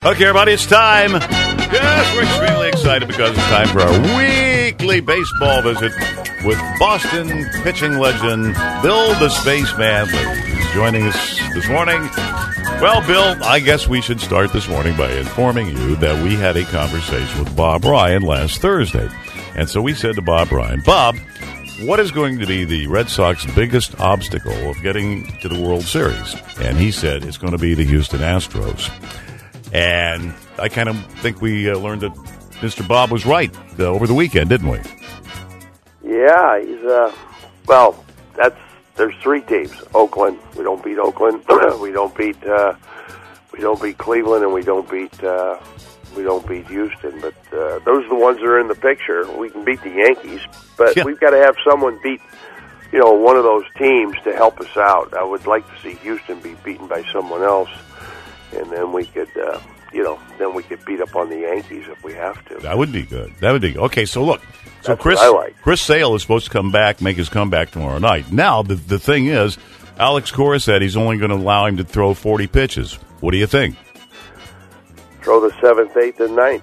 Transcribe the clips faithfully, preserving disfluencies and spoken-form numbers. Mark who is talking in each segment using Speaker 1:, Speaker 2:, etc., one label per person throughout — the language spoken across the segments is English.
Speaker 1: Okay, everybody, it's time. Yes, we're extremely excited because it's time for our weekly baseball visit with Boston pitching legend Bill the Spaceman Lee. He's joining us this morning. Well, Bill, I guess we should start this morning by informing you that we had a conversation with Bob Ryan last Thursday. And so we said to Bob Ryan, Bob, what is going to be the Red Sox's biggest obstacle of getting to the World Series? And he said it's going to be the Houston Astros. And I kind of think we uh, learned that Mister Bob was right uh, over the weekend, didn't we?
Speaker 2: Yeah, he's, uh, well, that's, there's three teams. Oakland, we don't beat Oakland. we don't beat, uh, we don't beat Cleveland, and we don't beat, uh, we don't beat Houston. But uh, those are the ones that are in the picture. We can beat the Yankees, but
Speaker 1: yeah.
Speaker 2: we've got to have someone beat, you know, one of those teams to help us out. I would like to see Houston be beaten by someone else. And then we could, uh, you know, then we could beat up on the Yankees if we have to.
Speaker 1: That would be good. That would be good. Okay, so look. So
Speaker 2: That's
Speaker 1: Chris
Speaker 2: what I like.
Speaker 1: Chris Sale is supposed to come back, make his comeback tomorrow night. Now, the the thing is, Alex Cora said he's only going to allow him to throw forty pitches. What do you think?
Speaker 2: Throw the seventh, eighth, and ninth.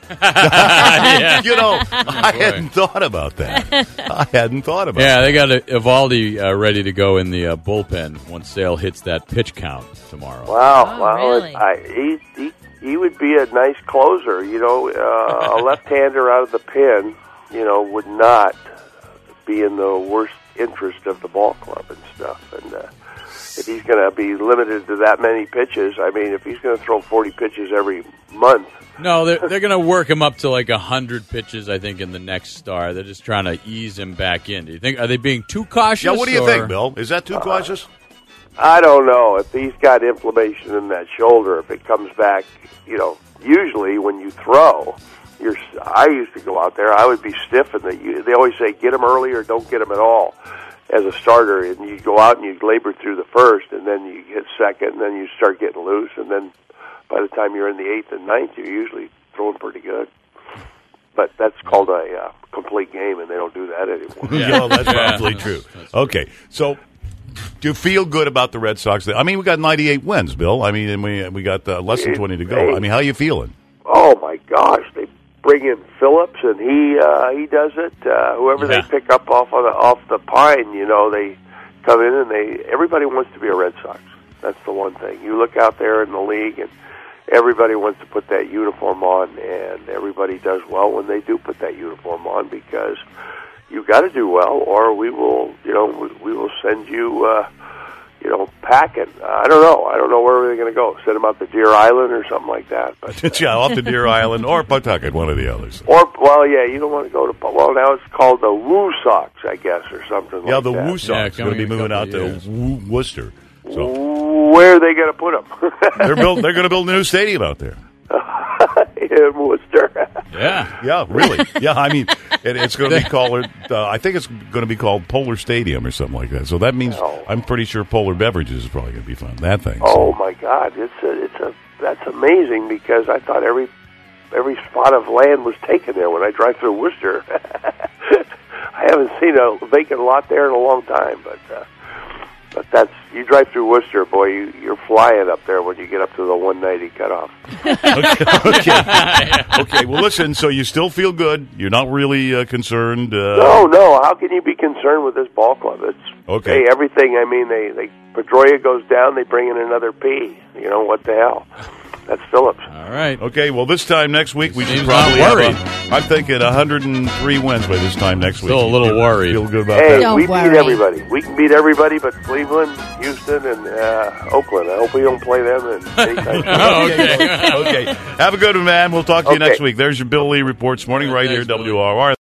Speaker 1: yeah. You know, I hadn't thought about that. I hadn't thought about
Speaker 3: yeah,
Speaker 1: that.
Speaker 3: they got Evaldi uh, ready to go in the uh, bullpen once Sale hits that pitch count tomorrow.
Speaker 2: Wow,
Speaker 4: Oh,
Speaker 2: wow.
Speaker 4: really?
Speaker 2: I, he, he, he would be a nice closer. You know, uh, a left-hander out of the pen, you know, would not be in the worst interest of the ball club and stuff. And uh, if he's going to be limited to that many pitches, I mean, if he's going to throw forty pitches every month,
Speaker 3: No, they're, they're going to work him up to like one hundred pitches, I think, in the next start. They're just trying to ease him back in. Do you think, are they being too cautious?
Speaker 1: Yeah, what do you
Speaker 3: or?
Speaker 1: think, Bill? Is that too cautious?
Speaker 2: I don't know. If he's got inflammation in that shoulder, if it comes back, you know, usually when you throw, you're, I used to go out there, I would be stiff, and they, they always say, get him early or don't get him at all as a starter. And you go out and you labor through the first, and then you hit second, and then you start getting loose, and then by the time you're in the eighth and ninth, you're usually throwing pretty good. But that's called a uh, complete game, and they don't do that anymore.
Speaker 1: Yeah, well, that's
Speaker 3: Yeah.
Speaker 1: probably true. Okay, so do you feel good about the Red Sox? I mean, we got ninety-eight wins, Bill. I mean, and we we got uh, less than twenty to go. I mean, how you feeling?
Speaker 2: Oh, my gosh. They bring in Phillips, and he uh, he does it. Uh, whoever
Speaker 3: Yeah.
Speaker 2: they pick up off of the, off the pine, you know, they come in, and they everybody wants to be a Red Sox. That's the one thing. You look out there in the league, and everybody wants to put that uniform on, and everybody does well when they do put that uniform on, because you got to do well, or we will, you know, we, we will send you, uh, you know, packing. Uh, I don't know. I don't know where they're going to go. Send them out to Deer Island or something like that. But uh,
Speaker 1: yeah, off to Deer Island or Pawtucket, one of the others.
Speaker 2: or well, yeah, you don't want to go to. Well, now it's called the Woo Sox, I guess, or something.
Speaker 1: Yeah,
Speaker 2: like
Speaker 1: the
Speaker 2: that.
Speaker 1: Woo Sox
Speaker 3: Yeah,
Speaker 1: going to be
Speaker 3: coming in
Speaker 1: moving
Speaker 3: a
Speaker 1: out
Speaker 3: couple
Speaker 1: to
Speaker 3: of
Speaker 1: Woo- Worcester. So
Speaker 2: Where are they going to put them?
Speaker 1: they're build, They're going to build a new stadium out there.
Speaker 2: In Worcester.
Speaker 3: Yeah.
Speaker 1: Yeah, really. Yeah, I mean, it, it's going to be called. Uh, I think it's going to be called Polar Stadium or something like that. So that means
Speaker 2: Oh.
Speaker 1: I'm pretty sure Polar Beverages is probably going to be fun. That thing.
Speaker 2: Oh my God, it's a, it's a that's amazing, because I thought every every spot of land was taken there when I drive through Worcester. I haven't seen a vacant lot there in a long time, but uh, but that's you drive through Worcester, boy, you, you're flying up there when you get up to the one ninety cutoff.
Speaker 1: okay. Okay. Okay. Well, listen. So you still feel good. You're not really uh, concerned. Uh,
Speaker 2: No, no, how can you be concerned with this ball club? It's
Speaker 1: Okay.
Speaker 2: hey, everything. I mean, they they Pedroia goes down, they bring in another P. You know what the hell? That's Phillips.
Speaker 3: All right.
Speaker 1: Okay, well, this time next week, we should
Speaker 3: Seems
Speaker 1: probably
Speaker 3: not
Speaker 1: have
Speaker 3: worried.
Speaker 1: a, I'm thinking one hundred three wins by this time next week.
Speaker 3: Still a little
Speaker 1: You
Speaker 3: worried.
Speaker 1: Feel good about
Speaker 2: Hey,
Speaker 1: that?
Speaker 4: Don't
Speaker 2: we
Speaker 4: worry.
Speaker 2: beat everybody. We can beat everybody but Cleveland, Houston, and uh, Oakland. I hope we don't play them in anytime soon.
Speaker 3: Oh, okay.
Speaker 1: Okay. Have a good one, man. We'll talk to you
Speaker 2: Okay.
Speaker 1: next week. There's your Bill Lee report this morning right here,
Speaker 3: Thanks, Billy.
Speaker 1: W R R.